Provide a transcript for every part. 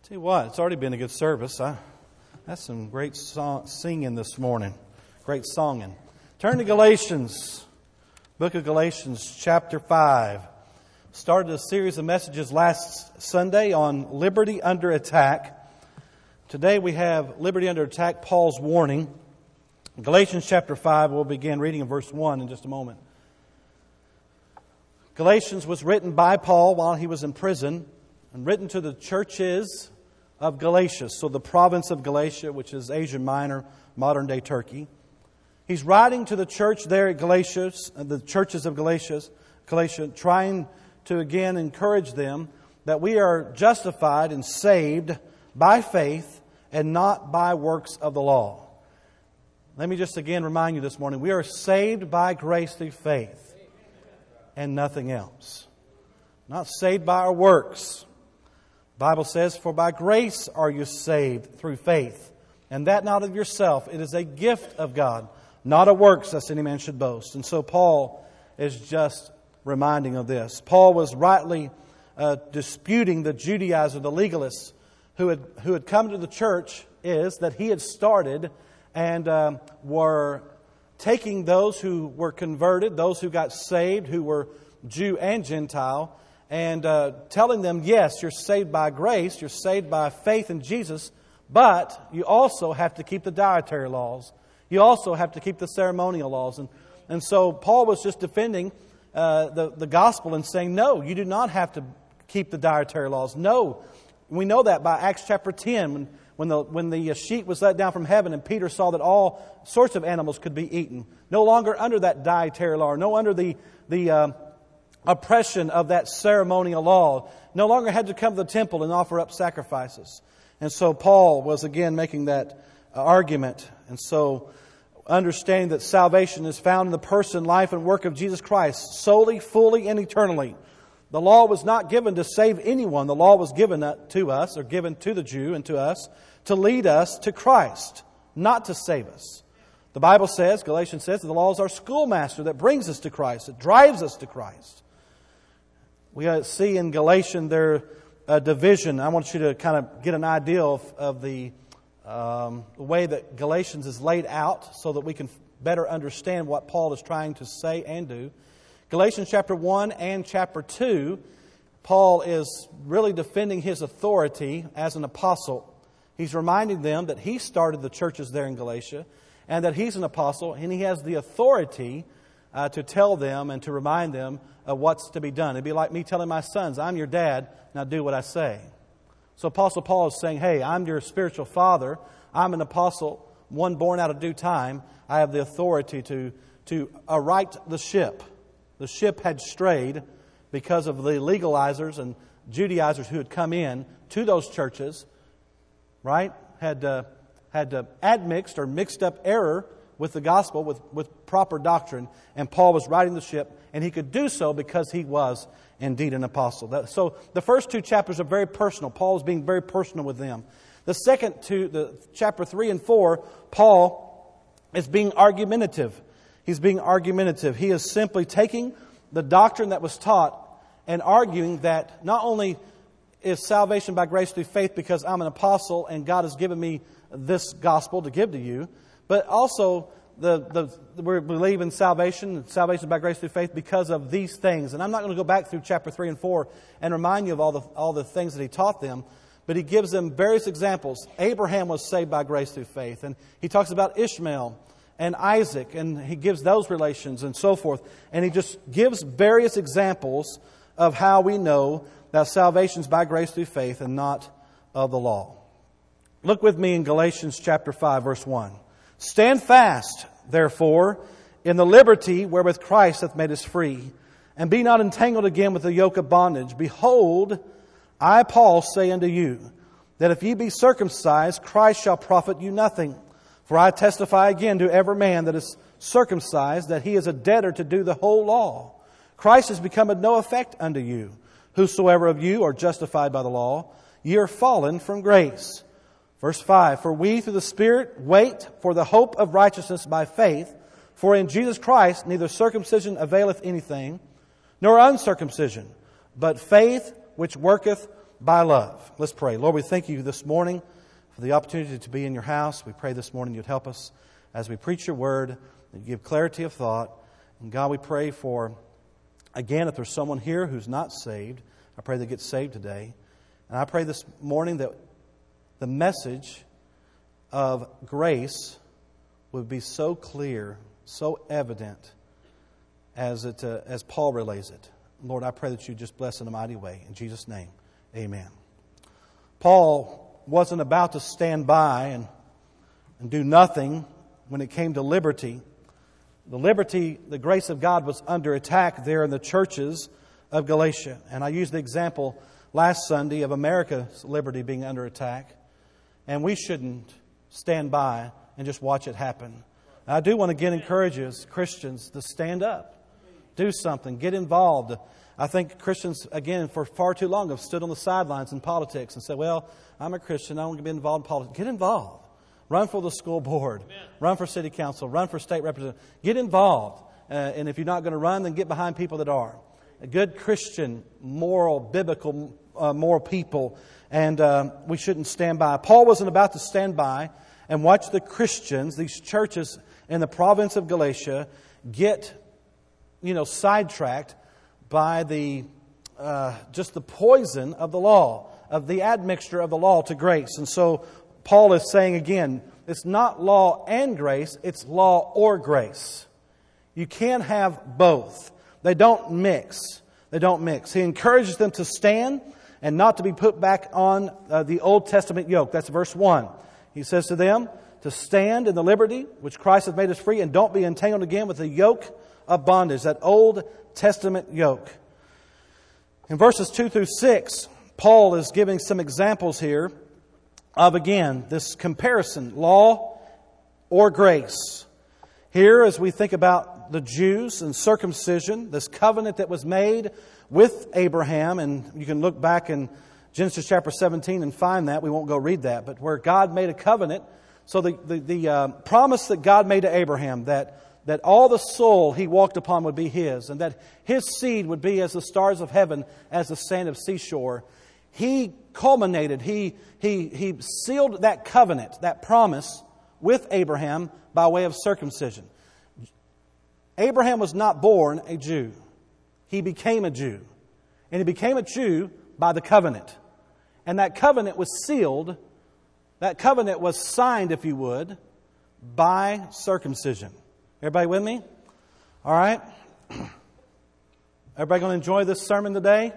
Tell you what, it's already been a good service. That's some great singing this morning. Great songing. Turn to Galatians, book of Galatians, chapter 5. Started a series of messages last Sunday on liberty under attack. Today we have liberty under attack, Paul's warning. Galatians chapter 5, we'll begin reading in verse 1 in just a moment. Galatians was written by Paul while he was in prison and written to the churches of Galatia, so the province of Galatia, which is Asia Minor, modern-day Turkey. He's writing to the church there at Galatia, the churches of Galatia, trying to again encourage them that we are justified and saved by faith and not by works of the law. Let me just again remind you this morning, we are saved by grace through faith and nothing else. Not saved by our works. The Bible says, "For by grace are you saved through faith, and that not of yourself. It is a gift of God, not of works, lest any man should boast." And so Paul is just reminding of this. Paul was rightly disputing the Judaizer, the legalists, who had come to the church, is that he had started and were taking those who were converted, those who got saved, who were Jew and Gentile, and telling them, yes, you're saved by grace, you're saved by faith in Jesus, but you also have to keep the dietary laws. You also have to keep the ceremonial laws. And so Paul was just defending the gospel and saying, no, you do not have to keep the dietary laws. No, we know that by Acts chapter 10, when the sheet was let down from heaven and Peter saw that all sorts of animals could be eaten. No longer under that dietary law, no under the oppression of that ceremonial law. No longer had to come to the temple and offer up sacrifices. And so Paul was again making that argument. And so understanding that salvation is found in the person, life, and work of Jesus Christ, solely, fully, and eternally. The law was not given to save anyone. The law was given to us, or given to the Jew and to us, to lead us to Christ, not to save us. The Bible says, Galatians says, that the law is our schoolmaster that brings us to Christ. It drives us to Christ. We see in Galatians there a division. I want you to kind of get an idea of the way that Galatians is laid out so that we can better understand what Paul is trying to say and do. Galatians chapter 1 and chapter 2, Paul is really defending his authority as an apostle. He's reminding them that he started the churches there in Galatia and that he's an apostle and he has the authority to tell them and to remind them of what's to be done. It'd be like me telling my sons, I'm your dad, now do what I say. So Apostle Paul is saying, hey, I'm your spiritual father. I'm an apostle, one born out of due time. I have the authority to right the ship. The ship had strayed because of the legalizers and Judaizers who had come in to those churches, right? Had admixed or mixed up error with the gospel, with proper doctrine. And Paul was riding the ship, and he could do so because he was indeed an apostle. So the first two chapters are very personal. Paul is being very personal with them. The second two, the chapter 3 and 4, Paul is being argumentative. He's being argumentative. He is simply taking the doctrine that was taught and arguing that not only is salvation by grace through faith because I'm an apostle and God has given me this gospel to give to you, but also we believe in salvation by grace through faith because of these things. And I'm not going to go back through chapter 3 and 4 and remind you of all the things that he taught them, but he gives them various examples. Abraham was saved by grace through faith, and he talks about Ishmael and Isaac, and he gives those relations and so forth. And he just gives various examples of how we know that salvation is by grace through faith and not of the law. Look with me in Galatians chapter 5, verse 1. Stand fast, therefore, in the liberty wherewith Christ hath made us free, and be not entangled again with the yoke of bondage. Behold, I, Paul, say unto you, that if ye be circumcised, Christ shall profit you nothing. For I testify again to every man that is circumcised, that he is a debtor to do the whole law. Christ is become of no effect unto you. Whosoever of you are justified by the law, ye are fallen from grace. Verse 5, For we through the Spirit wait for the hope of righteousness by faith. For in Jesus Christ neither circumcision availeth anything, nor uncircumcision, but faith which worketh by love. Let's pray. Lord, we thank you this morning for the opportunity to be in your house. We pray this morning you'd help us as we preach your word, that you give clarity of thought. And God, we pray for, again, if there's someone here who's not saved, I pray they get saved today. And I pray this morning that the message of grace would be so clear, so evident as Paul relays it. Lord, I pray that you just bless in a mighty way. In Jesus' name, amen. Paul wasn't about to stand by and do nothing when it came to liberty. The grace of God was under attack there in the churches of Galatia. And I used the example last Sunday of America's liberty being under attack. And we shouldn't stand by and just watch it happen. I do want to again encourage you as Christians to stand up. Do something. Get involved. I think Christians, again, for far too long have stood on the sidelines in politics and said, well, I'm a Christian. I don't want to be involved in politics. Get involved. Run for the school board. Amen. Run for city council. Run for state representative. Get involved. And if you're not going to run, then get behind people that are. A good Christian, moral, biblical, moral people. And we shouldn't stand by. Paul wasn't about to stand by and watch the Christians, these churches in the province of Galatia, get, sidetracked by just the poison of the law, of the admixture of the law to grace. And so Paul is saying again, it's not law and grace, it's law or grace. You can't have both. They don't mix. They don't mix. He encourages them to stand and not to be put back on the Old Testament yoke. That's verse 1. He says to them to stand in the liberty which Christ has made us free, and don't be entangled again with the yoke of bondage, that Old Testament yoke. In verses 2 through 6, Paul is giving some examples here of, again, this comparison, law or grace. Here, as we think about the Jews and circumcision, this covenant that was made with Abraham, and you can look back in Genesis chapter 17 and find that. We won't go read that, but where God made a covenant. So the promise that God made to Abraham, that all the soil he walked upon would be his, and that his seed would be as the stars of heaven, as the sand of seashore. He culminated, he sealed that covenant, that promise with Abraham by way of circumcision. Abraham was not born a Jew. He became a Jew. And he became a Jew by the covenant. And that covenant was sealed, that covenant was signed, if you would, by circumcision. Everybody with me? All right? Everybody going to enjoy this sermon today?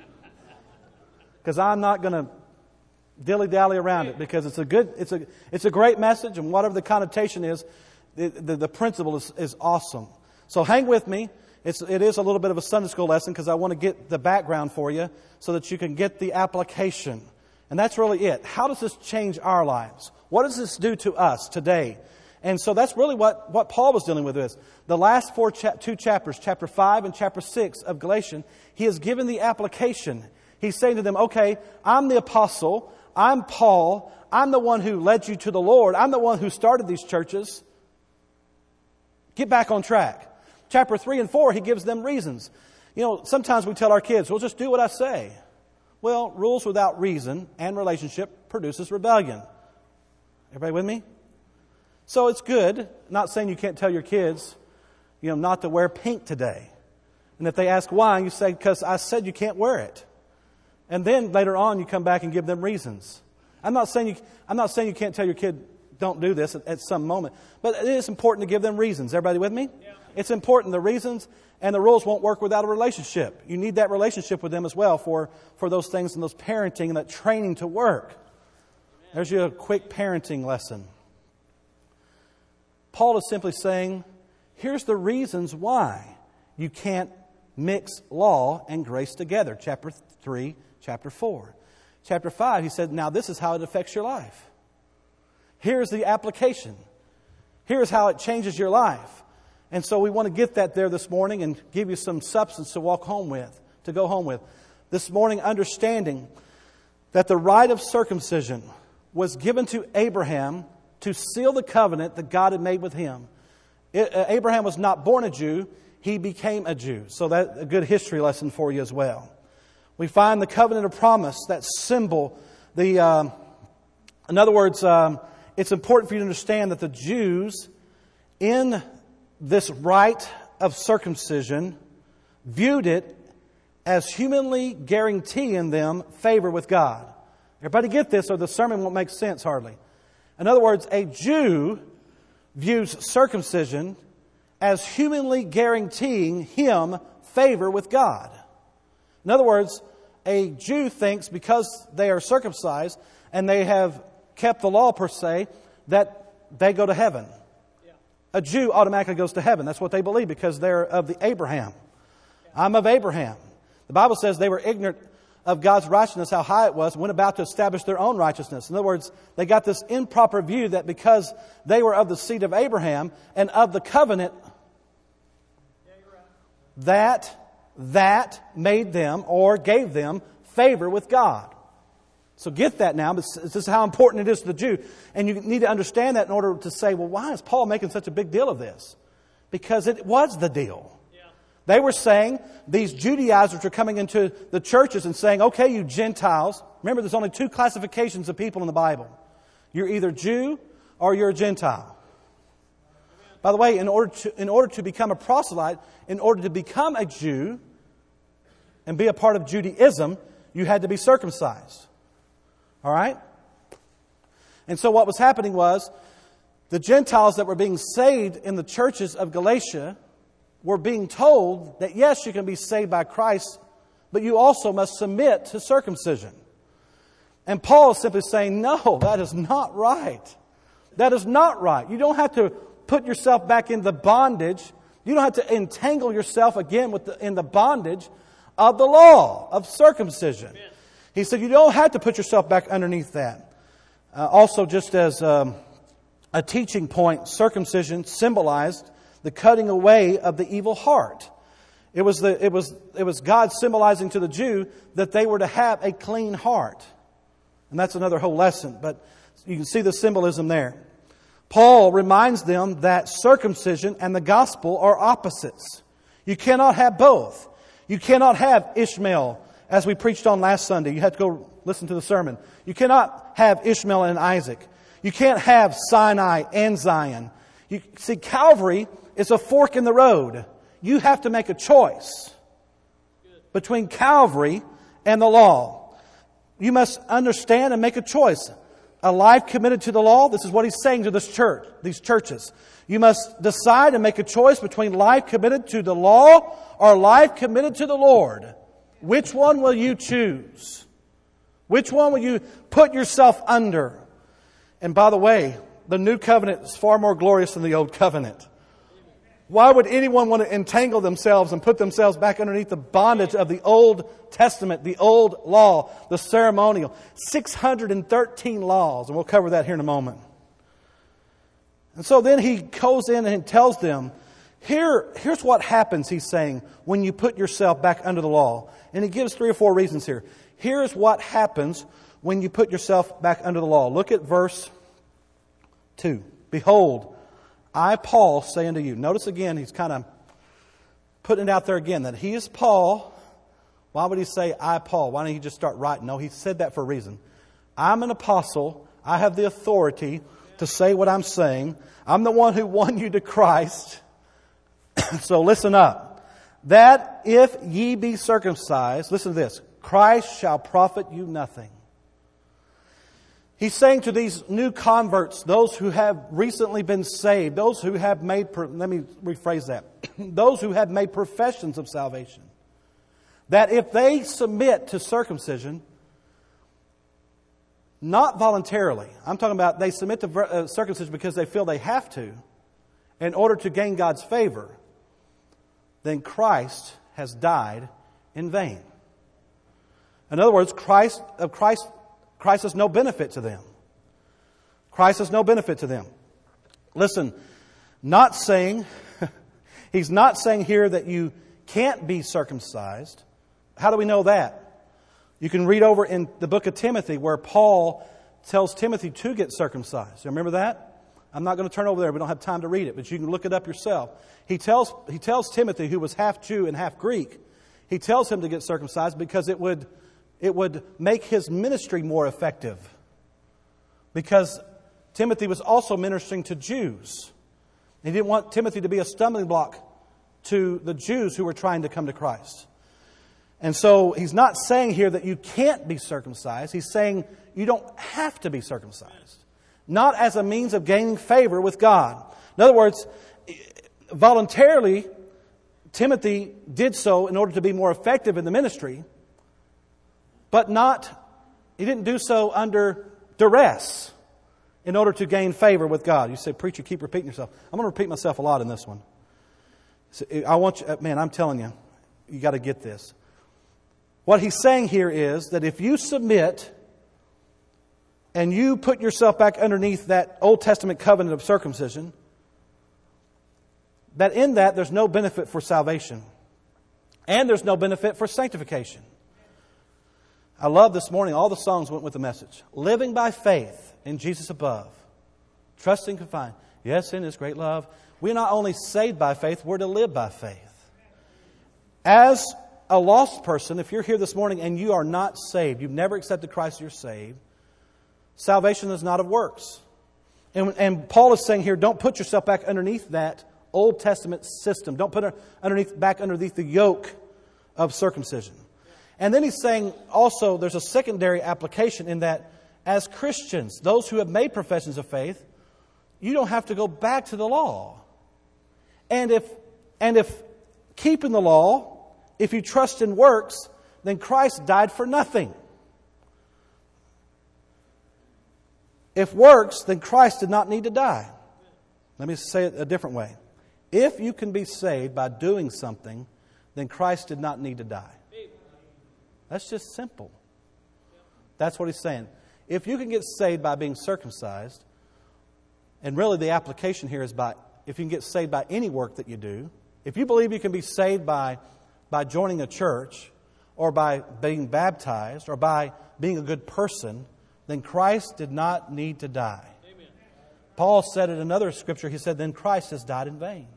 Because I'm not going to dilly-dally around it, because it's a great message, and whatever the connotation is, the principle is awesome. So hang with me. It is a little bit of a Sunday school lesson, because I want to get the background for you so that you can get the application. And that's really it. How does this change our lives? What does this do to us today? And so that's really what Paul was dealing with this. The last two chapters, chapter 5 and chapter 6 of Galatians, he has given the application. He's saying to them, okay, I'm the apostle, I'm Paul, I'm the one who led you to the Lord, I'm the one who started these churches. Get back on track. Chapter 3 and 4, he gives them reasons. Sometimes we tell our kids, well, just do what I say. Well, rules without reason and relationship produces rebellion. Everybody with me? So it's good. Not saying you can't tell your kids, not to wear pink today. And if they ask why, you say, because I said you can't wear it. And then later on, you come back and give them reasons. I'm not saying you can't tell your kid, don't do this at some moment. But it is important to give them reasons. Everybody with me? Yeah. It's important. The reasons and the rules won't work without a relationship. You need that relationship with them as well for those things and those parenting and that training to work. Amen. There's your quick parenting lesson. Paul is simply saying, here's the reasons why you can't mix law and grace together. Chapter 3, chapter 4. Chapter 5, he said, now this is how it affects your life. Here's the application. Here's how it changes your life. And so we want to get that there this morning and give you some substance to walk home with, to go home with. This morning, understanding that the rite of circumcision was given to Abraham to seal the covenant that God had made with him. Abraham was not born a Jew, he became a Jew. So that's a good history lesson for you as well. We find the covenant of promise, that symbol. In other words, it's important for you to understand that the Jews, in this rite of circumcision, viewed it as humanly guaranteeing them favor with God. Everybody get this, or the sermon won't make sense hardly. In other words, a Jew views circumcision as humanly guaranteeing him favor with God. In other words, a Jew thinks because they are circumcised and they have kept the law per se, that they go to heaven. Yeah. A Jew automatically goes to heaven. That's what they believe because they're of the Abraham. Yeah. I'm of Abraham. The Bible says they were ignorant of God's righteousness, how high it was, and went about to establish their own righteousness. In other words, they got this improper view that because they were of the seed of Abraham and of the covenant, that made them or gave them favor with God. So get that now. This is how important it is to the Jew. And you need to understand that in order to say, well, why is Paul making such a big deal of this? Because it was the deal. Yeah. They were saying, these Judaizers are coming into the churches and saying, okay, you Gentiles. Remember, there's only two classifications of people in the Bible. You're either Jew or you're a Gentile. By the way, in order to become a proselyte, in order to become a Jew and be a part of Judaism, you had to be circumcised. All right? And so what was happening was the Gentiles that were being saved in the churches of Galatia were being told that yes, you can be saved by Christ, but you also must submit to circumcision. And Paul is simply saying, no, that is not right. That is not right. You don't have to put yourself back in the bondage. You don't have to entangle yourself again in the bondage of the law of circumcision. Amen. He said you don't have to put yourself back underneath that. Also, just as a teaching point, circumcision symbolized the cutting away of the evil heart. It was God symbolizing to the Jew that they were to have a clean heart. And that's another whole lesson, but you can see the symbolism there. Paul reminds them that circumcision and the gospel are opposites. You cannot have both. You cannot have Ishmael, as we preached on last Sunday. You have to go listen to the sermon. You cannot have Ishmael and Isaac. You can't have Sinai and Zion. You see, Calvary is a fork in the road. You have to make a choice between Calvary and the law. You must understand and make a choice. A life committed to the law, this is what he's saying to this church, these churches. You must decide and make a choice between life committed to the law or life committed to the Lord. Which one will you choose? Which one will you put yourself under? And by the way, the new covenant is far more glorious than the old covenant. Why would anyone want to entangle themselves and put themselves back underneath the bondage of the Old Testament, the old law, the ceremonial? 613 laws, and we'll cover that here in a moment. And so then he goes in and tells them, here's what happens, he's saying, when you put yourself back under the law. And he gives 3 or 4 reasons here. Here's what happens when you put yourself back under the law. Look at verse 2. Behold, I, Paul, say unto you. Notice again, he's kind of putting it out there again, that he is Paul. Why would he say, I, Paul? Why don't he just start writing? No, he said that for a reason. I'm an apostle. I have the authority to say what I'm saying. I'm the one who won you to Christ. So listen up. That if ye be circumcised, listen to this, Christ shall profit you nothing. He's saying to these new converts, those who have recently been saved, those who have made, let me rephrase that, those who have made professions of salvation, that if they submit to circumcision, not voluntarily, I'm talking about they submit to circumcision because they feel they have to, in order to gain God's favor, then Christ has died in vain. In other words, Christ is no benefit to them. Christ is no benefit to them. Listen, he's not saying here that you can't be circumcised. How do we know that? You can read over in the book of Timothy where Paul tells Timothy to get circumcised. You remember that? I'm not going to turn over there. We don't have time to read it, but you can look it up yourself. He tells Timothy, who was half Jew and half Greek, He tells him to get circumcised because it would make his ministry more effective. Because Timothy was also ministering to Jews. He didn't want Timothy to be a stumbling block to the Jews who were trying to come to Christ. And so he's not saying here that you can't be circumcised. He's saying you don't have to be circumcised. Not as a means of gaining favor with God. In other words, voluntarily, Timothy did so in order to be more effective in the ministry, but he didn't do so under duress in order to gain favor with God. You say, preacher, keep repeating yourself. I'm going to repeat myself a lot in this one. I'm telling you, you got to get this. What he's saying here is that if you submit and you put yourself back underneath that Old Testament covenant of circumcision, that in that there's no benefit for salvation. And there's no benefit for sanctification. I love this morning, all the songs went with the message. Living by faith in Jesus above. Trusting confined. Yes, in His great love. We're not only saved by faith, we're to live by faith. As a lost person, if you're here this morning and you are not saved, you've never accepted Christ, you're saved, salvation is not of works. And Paul is saying here, don't put yourself back underneath that Old Testament system. Don't put it back underneath the yoke of circumcision. And then he's saying also there's a secondary application in that as Christians, those who have made professions of faith, you don't have to go back to the law. And if keeping the law, if you trust in works, then Christ died for nothing. If works, then Christ did not need to die. Let me say it a different way. If you can be saved by doing something, then Christ did not need to die. That's just simple. That's what he's saying. If you can get saved by being circumcised, and really the application here is if you can get saved by any work that you do, if you believe you can be saved by joining a church, or by being baptized, or by being a good person, then Christ did not need to die. Amen. Paul said in another scripture, he said, then Christ has died in vain.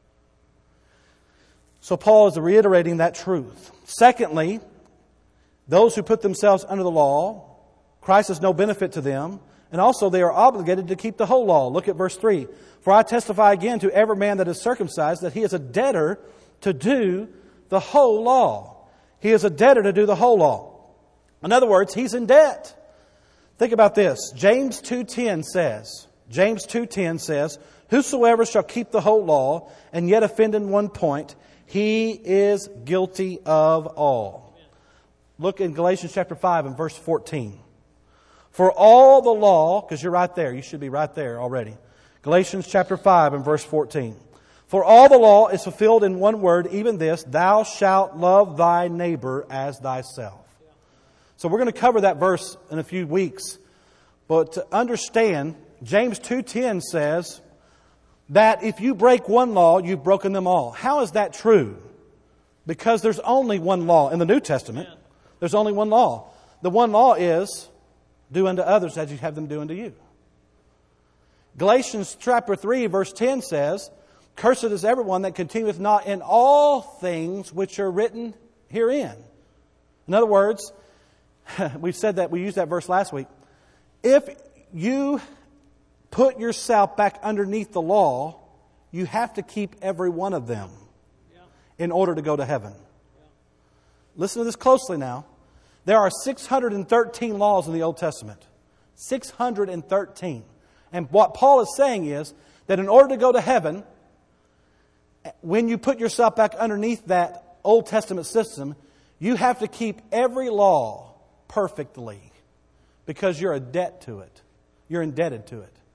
So Paul is reiterating that truth. Secondly, those who put themselves under the law, Christ is no benefit to them, and also they are obligated to keep the whole law. Look at verse 3. For I testify again to every man that is circumcised that he is a debtor to do the whole law. He is a debtor to do the whole law. In other words, he's in debt. Think about this. James 2:10 says, whosoever shall keep the whole law and yet offend in one point, he is guilty of all. Look in Galatians chapter 5 and verse 14. For all the law, because you're right there, you should be right there already. Galatians chapter 5 and verse 14. For all the law is fulfilled in one word, even this, thou shalt love thy neighbor as thyself. So we're going to cover that verse in a few weeks. But to understand, James 2:10 says that if you break one law, you've broken them all. How is that true? Because there's only one law. In the New Testament, there's only one law. The one law is, do unto others as you have them do unto you. Galatians chapter 3 verse 10 says, cursed is everyone that continueth not in all things which are written herein. In other words, we used that verse last week. If you put yourself back underneath the law, you have to keep every one of them in order to go to heaven. Listen to this closely now. There are 613 laws in the Old Testament. 613. And what Paul is saying is that in order to go to heaven, when you put yourself back underneath that Old Testament system, you have to keep every law perfectly because you're a debt to it. You're indebted to it.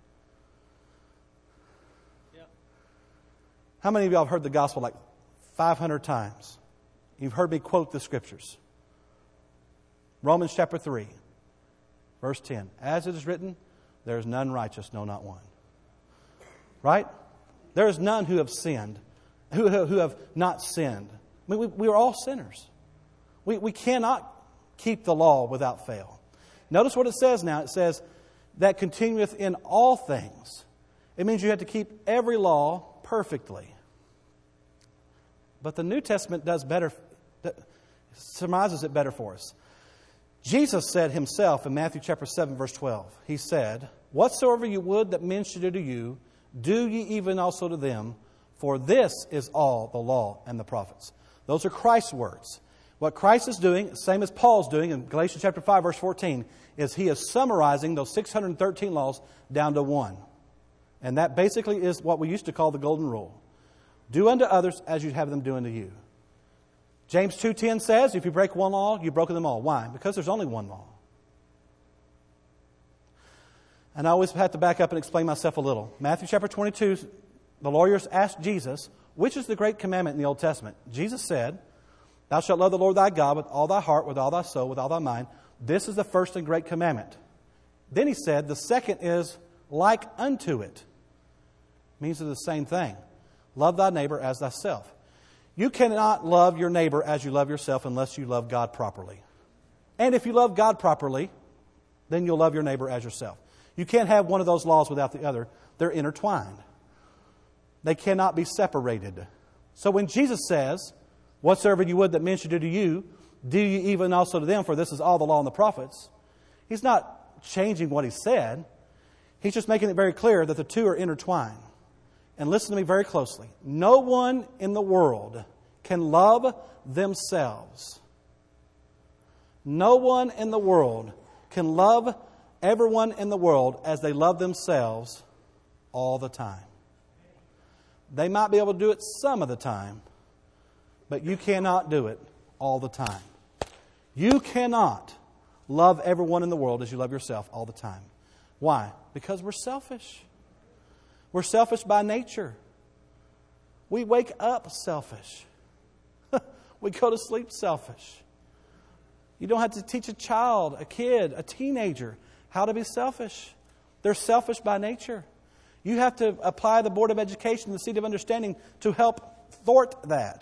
How many of y'all have heard the gospel like 500 times? You've heard me quote the scriptures. Romans chapter 3, verse 10. As it is written, there is none righteous, no, not one. Right? There is none who have sinned, who have not sinned. I mean, we are all sinners. We cannot keep the law without fail. Notice what it says now. It says, that continueth in all things. It means you have to keep every law perfectly. But the New Testament does better. summarizes it better for us. Jesus said himself in Matthew chapter 7, verse 12, he said, "Whatsoever you would that men should do to you, do ye even also to them, for this is all the law and the prophets." Those are Christ's words. What Christ is doing, same as Paul's doing in Galatians chapter 5, verse 14, is he is summarizing those 613 laws down to one. And that basically is what we used to call the golden rule. Do unto others as you'd have them do unto you. James 2:10 says, if you break one law, you've broken them all. Why? Because there's only one law. And I always have to back up and explain myself a little. Matthew chapter 22, the lawyers asked Jesus, which is the great commandment in the Old Testament? Jesus said, "Thou shalt love the Lord thy God with all thy heart, with all thy soul, with all thy mind. This is the first and great commandment." Then he said, the second is like unto it. Means they're the same thing. Love thy neighbor as thyself. You cannot love your neighbor as you love yourself unless you love God properly. And if you love God properly, then you'll love your neighbor as yourself. You can't have one of those laws without the other. They're intertwined. They cannot be separated. So when Jesus says, "Whatsoever you would that men should do to you, do ye even also to them, for this is all the law and the prophets," he's not changing what he said. He's just making it very clear that the two are intertwined. And listen to me very closely. No one in the world can love themselves. No one in the world can love everyone in the world as they love themselves all the time. They might be able to do it some of the time, but you cannot do it all the time. You cannot love everyone in the world as you love yourself all the time. Why? Because we're selfish. We're selfish by nature. We wake up selfish. We go to sleep selfish. You don't have to teach a child, a kid, a teenager how to be selfish. They're selfish by nature. You have to apply the Board of Education, the seat of understanding, to help thwart that.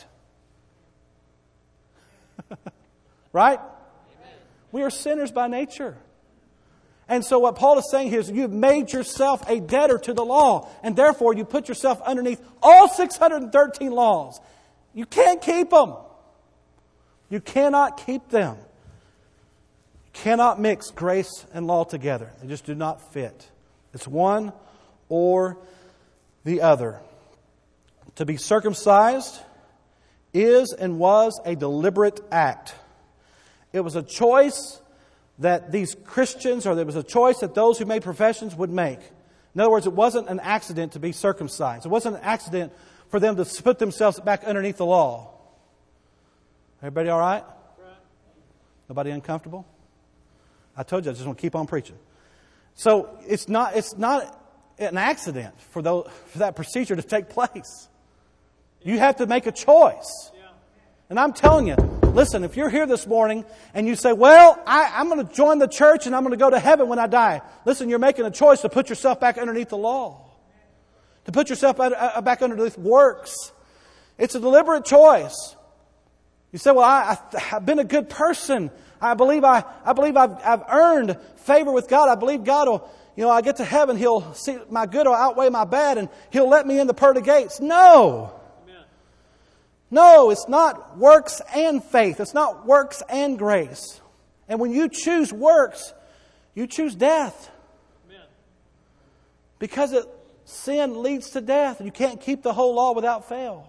Right? Amen. We are sinners by nature. And so what Paul is saying here is you've made yourself a debtor to the law, and therefore you put yourself underneath all 613 laws. You can't keep them. You cannot keep them. You cannot mix grace and law together. They just do not fit. It's one or the other. To be circumcised is and was a deliberate act. It was a choice that these Christians, or there was a choice that those who made professions would make. In other words, it wasn't an accident to be circumcised. It wasn't an accident for them to put themselves back underneath the law. Everybody all right? Nobody uncomfortable? I told you I just want to keep on preaching. So it's not an accident for that procedure to take place. You have to make a choice. And I'm telling you, listen, if you're here this morning and you say, well, I'm going to join the church and I'm going to go to heaven when I die. Listen, you're making a choice to put yourself back underneath the law. To put yourself back underneath works. It's a deliberate choice. You say, well, I've been a good person. I believe I've earned favor with God. I believe God will, I get to heaven, He'll see my good will outweigh my bad and He'll let me in the pearly gates. No. No, it's not works and faith. It's not works and grace. And when you choose works, you choose death. Amen. Because sin leads to death. You can't keep the whole law without fail.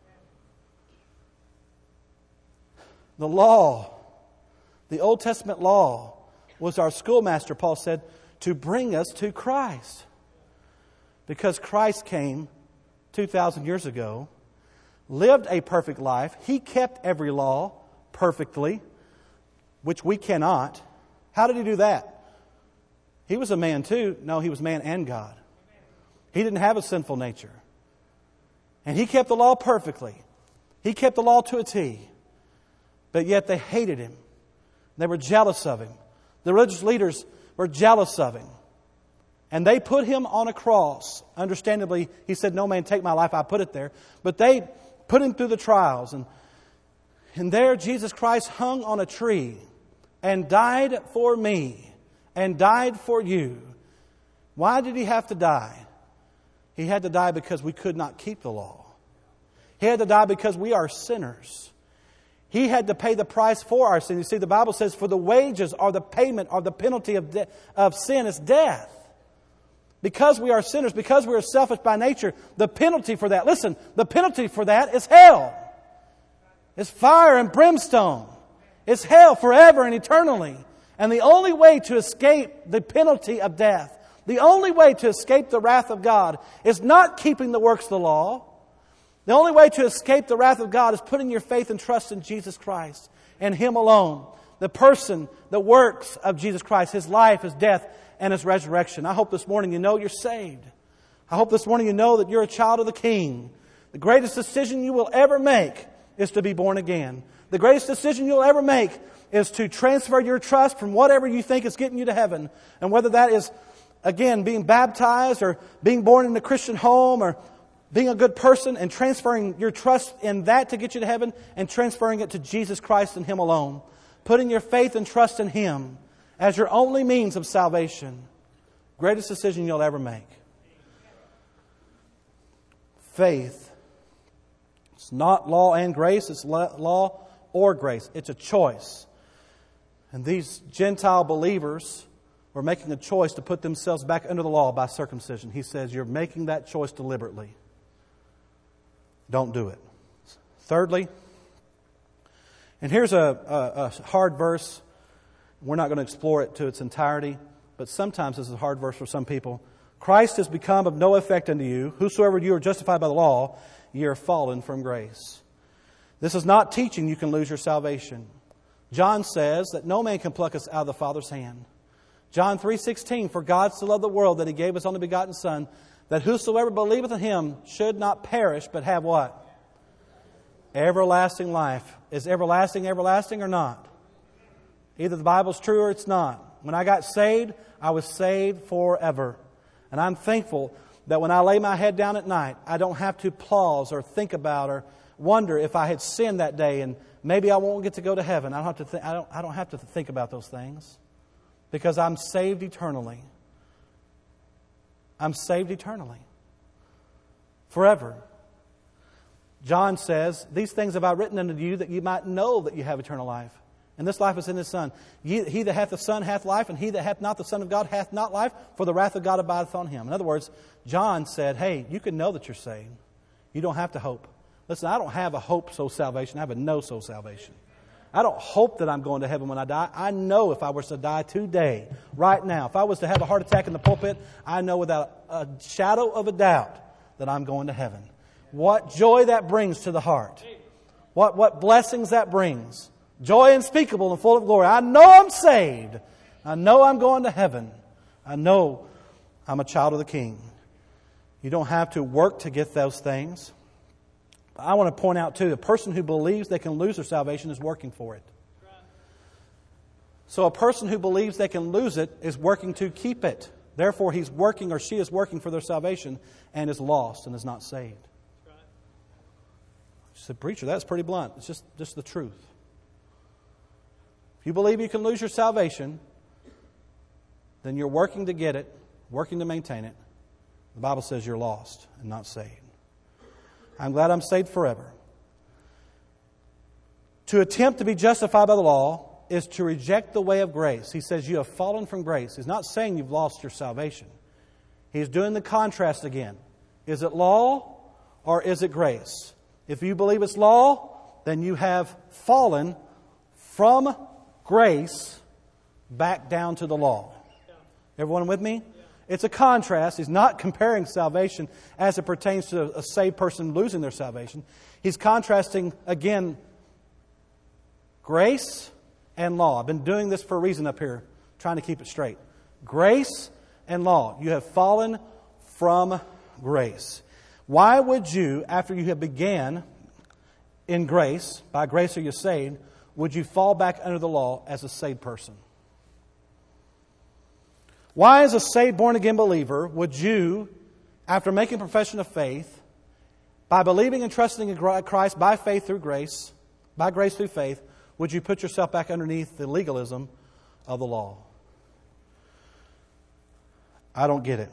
The law, the Old Testament law, was our schoolmaster, Paul said, to bring us to Christ. Because Christ came 2,000 years ago, lived a perfect life. He kept every law perfectly, which we cannot. How did He do that? He was a man too. No, He was man and God. He didn't have a sinful nature. And He kept the law perfectly. He kept the law to a T. But yet they hated Him. They were jealous of Him. The religious leaders were jealous of Him. And they put Him on a cross. Understandably, He said, "No man take my life, I put it there." But they put Him through the trials. And there Jesus Christ hung on a tree and died for me and died for you. Why did He have to die? He had to die because we could not keep the law. He had to die because we are sinners. He had to pay the price for our sin. You see, the Bible says, for the wages or the payment or the penalty of sin is death. Because we are sinners, because we are selfish by nature, the penalty for that, listen, the penalty for that is hell. It's fire and brimstone. It's hell forever and eternally. And the only way to escape the penalty of death, the only way to escape the wrath of God is not keeping the works of the law. The only way to escape the wrath of God is putting your faith and trust in Jesus Christ and Him alone. The person, the works of Jesus Christ, His life, His death, and His resurrection. I hope this morning you know you're saved. I hope this morning you know that you're a child of the King. The greatest decision you will ever make is to be born again. The greatest decision you'll ever make is to transfer your trust from whatever you think is getting you to heaven. And whether that is, again, being baptized or being born in a Christian home or being a good person and transferring your trust in that to get you to heaven and transferring it to Jesus Christ and Him alone. Putting your faith and trust in Him as your only means of salvation. Greatest decision you'll ever make. Faith. It's not law and grace. It's law or grace. It's a choice. And these Gentile believers were making a choice to put themselves back under the law by circumcision. He says, you're making that choice deliberately. Don't do it. Thirdly, and here's a hard verse. We're not going to explore it to its entirety, but sometimes this is a hard verse for some people. Christ has become of no effect unto you. Whosoever you are justified by the law, ye are fallen from grace. This is not teaching you can lose your salvation. John says that no man can pluck us out of the Father's hand. John 3:16, for God so loved the world that He gave His only begotten Son, that whosoever believeth in Him should not perish, but have what? Everlasting life. Is everlasting everlasting or not? Either the Bible's true or it's not. When I got saved, I was saved forever. And I'm thankful that when I lay my head down at night, I don't have to pause or think about or wonder if I had sinned that day and maybe I won't get to go to heaven. I don't have to think about those things because I'm saved eternally. I'm saved eternally. Forever. John says, these things have I written unto you that you might know that you have eternal life. And this life is in His Son. He that hath the Son hath life, and he that hath not the Son of God hath not life, for the wrath of God abideth on him. In other words, John said, hey, you can know that you're saved. You don't have to hope. Listen, I don't have a hope-so salvation. I have a know-so salvation. I don't hope that I'm going to heaven when I die. I know if I was to die today, right now, if I was to have a heart attack in the pulpit, I know without a shadow of a doubt that I'm going to heaven. What joy that brings to the heart. What blessings that brings. Joy unspeakable and full of glory. I know I'm saved. I know I'm going to heaven. I know I'm a child of the King. You don't have to work to get those things. I want to point out too, a person who believes they can lose their salvation is working for it. So a person who believes they can lose it is working to keep it. Therefore he's working or she is working for their salvation and is lost and is not saved. She said, preacher, that's pretty blunt. It's just the truth. If you believe you can lose your salvation, then you're working to get it, working to maintain it. The Bible says you're lost and not saved. I'm glad I'm saved forever. To attempt to be justified by the law is to reject the way of grace. He says you have fallen from grace. He's not saying you've lost your salvation. He's doing the contrast again. Is it law or is it grace? If you believe it's law, then you have fallen from grace back down to the law. Everyone with me? It's a contrast. He's not comparing salvation as it pertains to a saved person losing their salvation. He's contrasting, again, grace and law. I've been doing this for a reason up here, trying to keep it straight. Grace and law. You have fallen from grace. Why would you, after you have began in grace, by grace are you saved, would you fall back under the law as a saved person? Why, as a saved, born-again believer, would you, after making profession of faith, by believing and trusting in Christ by faith through grace, by grace through faith, would you put yourself back underneath the legalism of the law? I don't get it.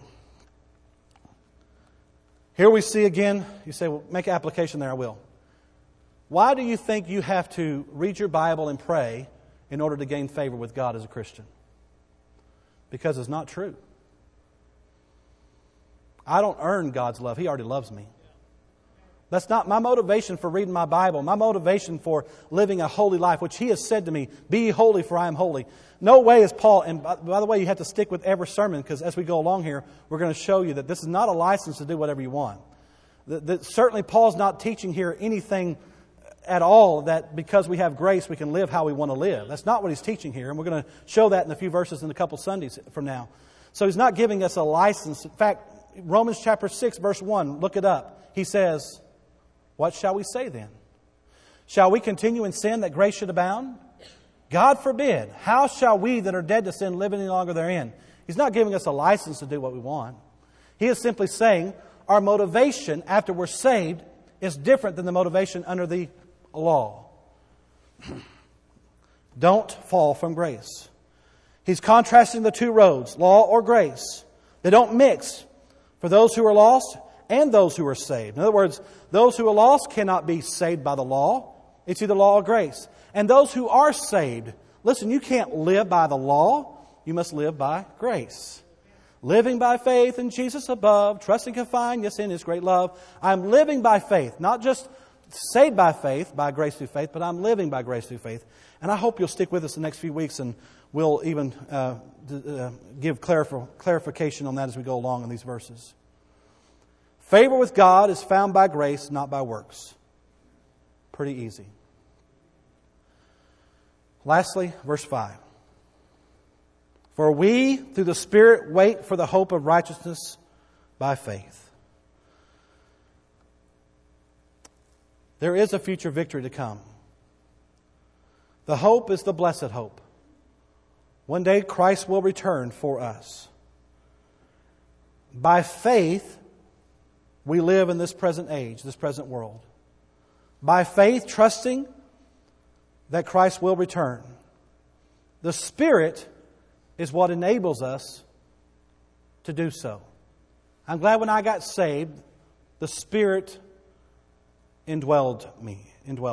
Here we see again, you say, well, make application there, I will. Why do you think you have to read your Bible and pray in order to gain favor with God as a Christian? Because it's not true. I don't earn God's love. He already loves me. That's not my motivation for reading my Bible. My motivation for living a holy life, which He has said to me, be ye holy for I am holy. No way is Paul, and by the way, you have to stick with every sermon, because as we go along here, we're going to show you that this is not a license to do whatever you want. Certainly Paul's not teaching here anything at all that because we have grace we can live how we want to live. That's not what he's teaching here, and we're going to show that in a few verses in a couple Sundays from now. So he's not giving us a license. In fact, Romans chapter 6, verse 1, look it up. He says, what shall we say then? Shall we continue in sin that grace should abound? God forbid. How shall we that are dead to sin live any longer therein? He's not giving us a license to do what we want. He is simply saying our motivation after we're saved is different than the motivation under the law. Don't fall from grace. He's contrasting the two roads, law or grace. They don't mix for those who are lost and those who are saved. In other words, those who are lost cannot be saved by the law. It's either law or grace. And those who are saved, listen, you can't live by the law. You must live by grace. Living by faith in Jesus above, trusting and find, yes, in His great love. I'm living by faith, not just saved by faith, by grace through faith, but I'm living by grace through faith. And I hope you'll stick with us the next few weeks, and we'll even give clarification on that as we go along in these verses. Favor with God is found by grace, not by works. Pretty easy. Lastly, verse 5. For we, through the Spirit, wait for the hope of righteousness by faith. There is a future victory to come. The hope is the blessed hope. One day Christ will return for us. By faith, we live in this present age, this present world. By faith, trusting that Christ will return. The Spirit is what enables us to do so. I'm glad when I got saved, the Spirit indwells me.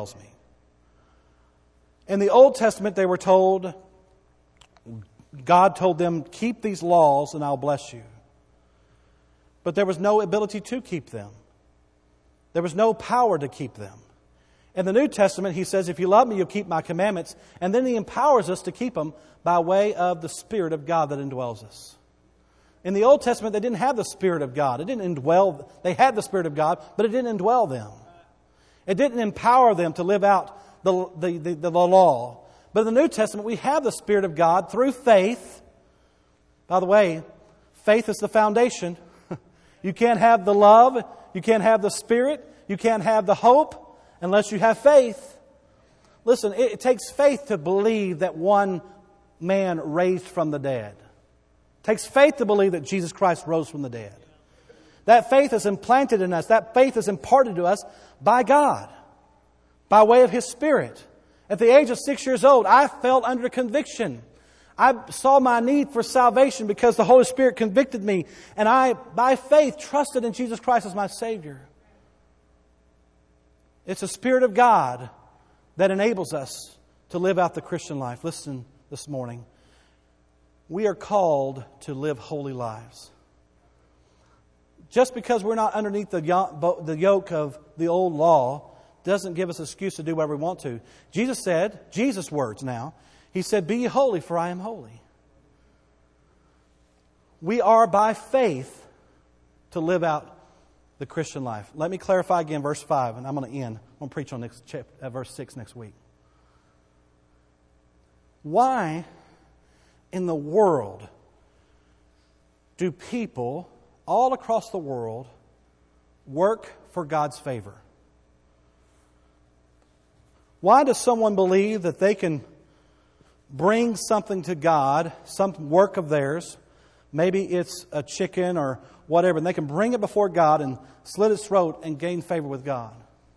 In the Old Testament, they were told, God told them, keep these laws and I'll bless you. But there was no ability to keep them. There was no power to keep them. In the New Testament, He says, if you love me, you'll keep my commandments. And then He empowers us to keep them by way of the Spirit of God that indwells us. In the Old Testament, they didn't have the Spirit of God. It didn't indwell. They had the Spirit of God, but it didn't indwell them. It didn't empower them to live out the law. But in the New Testament, we have the Spirit of God through faith. By the way, faith is the foundation. You can't have the love, you can't have the Spirit, you can't have the hope unless you have faith. Listen, it takes faith to believe that one man raised from the dead. It takes faith to believe that Jesus Christ rose from the dead. That faith is implanted in us. That faith is imparted to us by God, by way of His Spirit. At the age of 6 years old, I felt under conviction. I saw my need for salvation because the Holy Spirit convicted me. And I, by faith, trusted in Jesus Christ as my Savior. It's the Spirit of God that enables us to live out the Christian life. Listen this morning. We are called to live holy lives. Just because we're not underneath the yoke of the old law doesn't give us an excuse to do whatever we want to. Jesus said, Jesus' words now, He said, be ye holy, for I am holy. We are by faith to live out the Christian life. Let me clarify again verse 5, and I'm going to end. I'm going to preach on verse 6 next week. Why in the world do people all across the world work for God's favor? Why does someone believe that they can bring something to God, some work of theirs, maybe it's a chicken or whatever, and they can bring it before God and slit its throat and gain favor with God?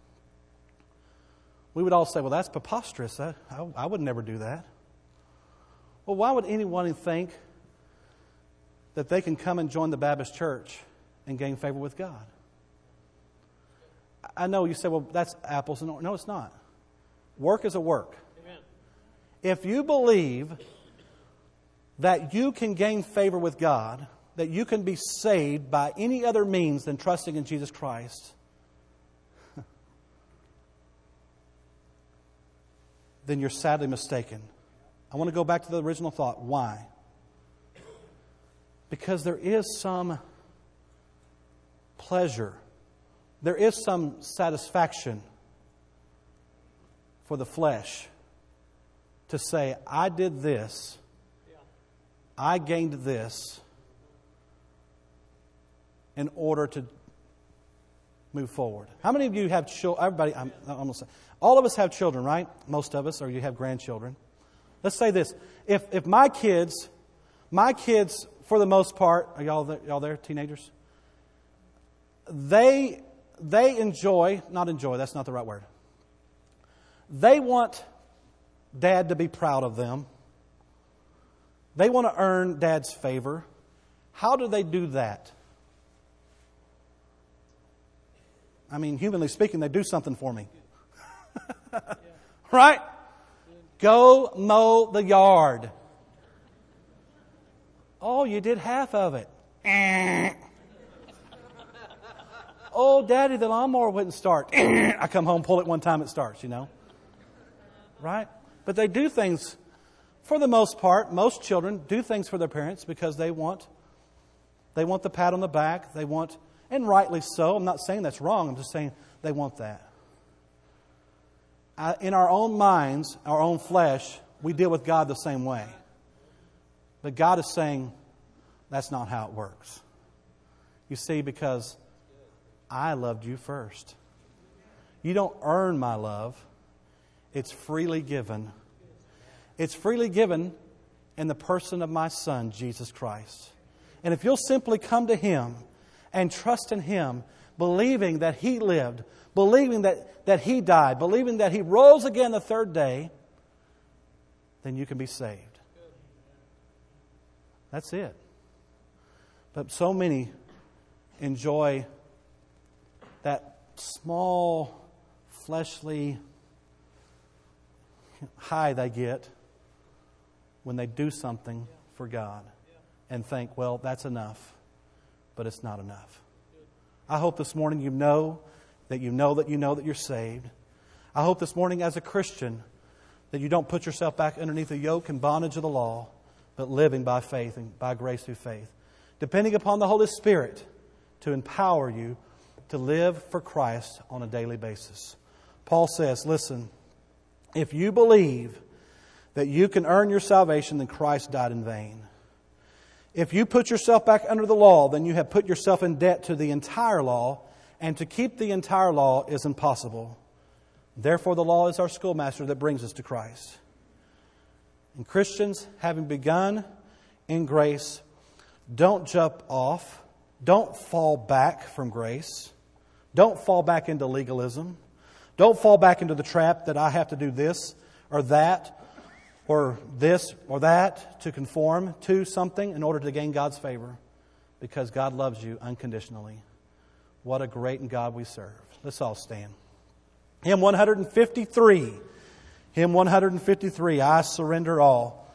We would all say, well, that's preposterous. I would never do that. Well, why would anyone think that they can come and join the Baptist church and gain favor with God? I know you say, well, that's apples and oranges. No, it's not. Work is a work. Amen. If you believe that you can gain favor with God, that you can be saved by any other means than trusting in Jesus Christ, then you're sadly mistaken. I want to go back to the original thought. Why? Because there is some pleasure, there is some satisfaction for the flesh to say, I did this, I gained this in order to move forward. How many of you have children? Everybody, I'm going to say, all of us have children, right? Most of us, or you have grandchildren. Let's say this: if my kids, for the most part, are y'all there, teenagers? They enjoy, not enjoy. That's not the right word. They want Dad to be proud of them. They want to earn Dad's favor. How do they do that? I mean, humanly speaking, they do something for me. Right? Go mow the yard. Oh, you did half of it. Oh, Daddy, the lawnmower wouldn't start. I come home, pull it one time, it starts, Right? But they do things, for the most part, most children do things for their parents because they want the pat on the back. They want, and rightly so. I'm not saying that's wrong. I'm just saying they want that. In our own minds, our own flesh, we deal with God the same way. But God is saying, that's not how it works. You see, because I loved you first. You don't earn my love. It's freely given. It's freely given in the person of my Son, Jesus Christ. And if you'll simply come to Him and trust in Him, believing that He lived, believing that He died, believing that He rose again the third day, then you can be saved. That's it. But so many enjoy that small, fleshly high they get when they do something for God and think, well, that's enough. But it's not enough. I hope this morning you know that you're saved. I hope this morning as a Christian that you don't put yourself back underneath the yoke and bondage of the law, but living by faith and by grace through faith. Depending upon the Holy Spirit to empower you to live for Christ on a daily basis. Paul says, listen, if you believe that you can earn your salvation, then Christ died in vain. If you put yourself back under the law, then you have put yourself in debt to the entire law, and to keep the entire law is impossible. Therefore, the law is our schoolmaster that brings us to Christ. And Christians, having begun in grace, don't jump off. Don't fall back from grace. Don't fall back into legalism. Don't fall back into the trap that I have to do this or that or this or that to conform to something in order to gain God's favor, because God loves you unconditionally. What a great God we serve. Let's all stand. Hymn 153. Hymn 153, I surrender all.